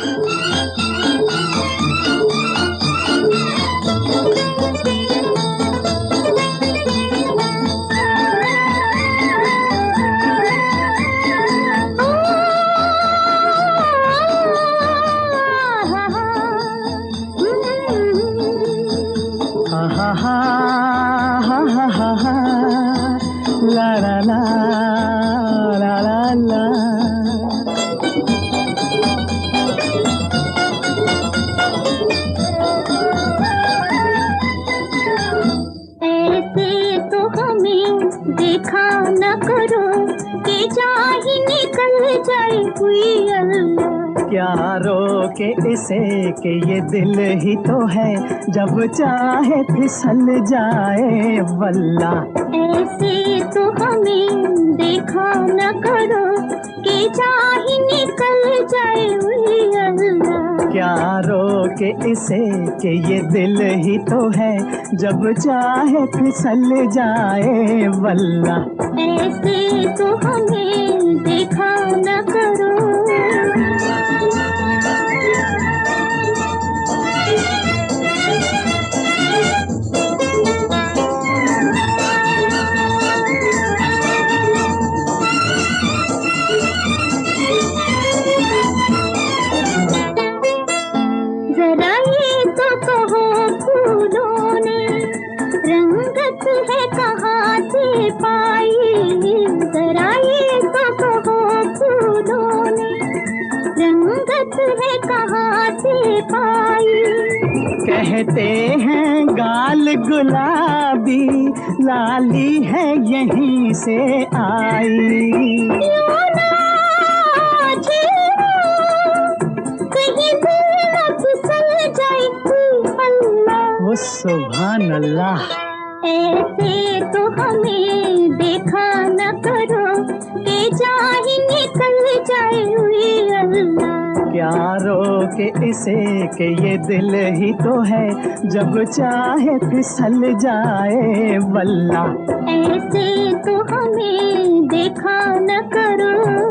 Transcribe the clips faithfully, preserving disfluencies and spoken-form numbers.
ला ला ला ला ला ला। ऐसे तो हमें देखा न करो कि चाहे निकल जाए कोई अल्लाह। क्या रोके इसे कि ये दिल ही तो है, जब चाहे फिसल जाए वल्ला। ऐसे तो हमें देखा न करो कि चाहे निकल जाए कोई अल्लाह। क्या रोके इसे कि ये दिल ही तो है, जब चाहे फिसल जाए वल्ला। ऐसे तो हमें देखा न करो। जरा ये तो कहो फूलों ने रंगत है कहाँ से पाई। जरा ये तो कहो फूलों ने रंगत है कहाँ से पाई। कहते हैं गाल गुलाबी, लाली है यहीं से आई। क्यों ना छेड़ो, कहीं दिल न फिसल जाए अल्लाह। ओ सुभान अल्लाह। ऐसे तो हमें देखा न करो कि चाहे निकल जाए हुई अल्लाह। क्या रोके इसे कि ये दिल ही तो है, जब चाहे फिसल जाए वल्ला। ऐसे तो हमें देखा न करो।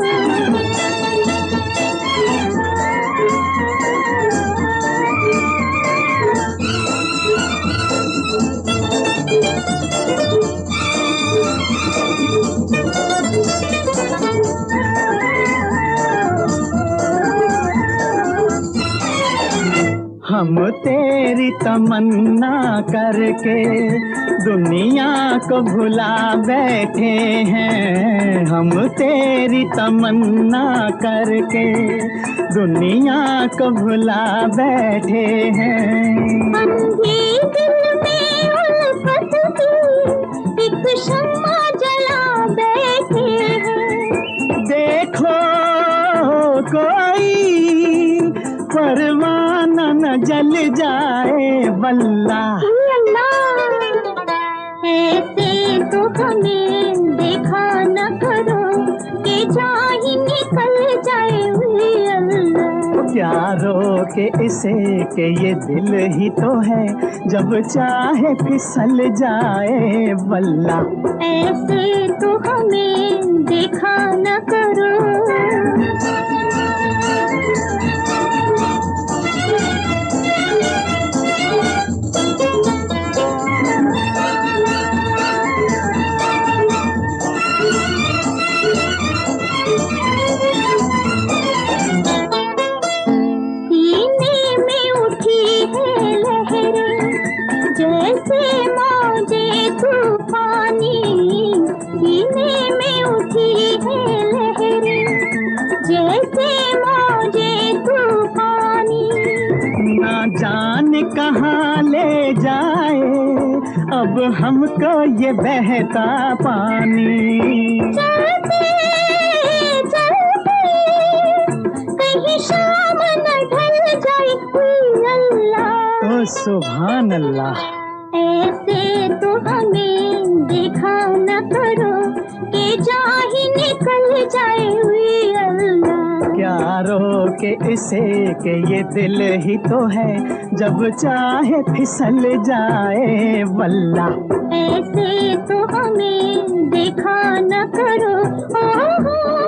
हम तेरी तमन्ना करके दुनिया को भुला बैठे हैं। हम तेरी तमन्ना करके दुनिया को भुला बैठे हैं। हम भी दिल में उल्फत की एक शम्मा जला बैठे हैं। देखो कोई परवाना न जल जाए वल्ला। ऐसे तो हमें देखा न करो कि चाहे निकल जाए हुई अल्लाह। क्या रोके इसे कि ये दिल ही तो है, जब चाहे फिसल जाए वल्ला। ऐसे तो हमें देखा न करो। जैसे मौजे तूफानी सीने में उठी है लहरें, जैसे मौजे तूफानी। ना जान कहाँ ले जाए अब हमको ये बहता पानी। चलते चलते कहीं शाम न ढल जाए अल्लाह। ओ सुभान अल्लाह। ऐसे तो हमें देखा न करो कि चाहे निकल जाए हुई अल्लाह। क्या रोके इसे कि ये दिल ही तो है, जब चाहे फिसल जाए वल्ला। ऐसे तो हमें देखा न करो। ओ हो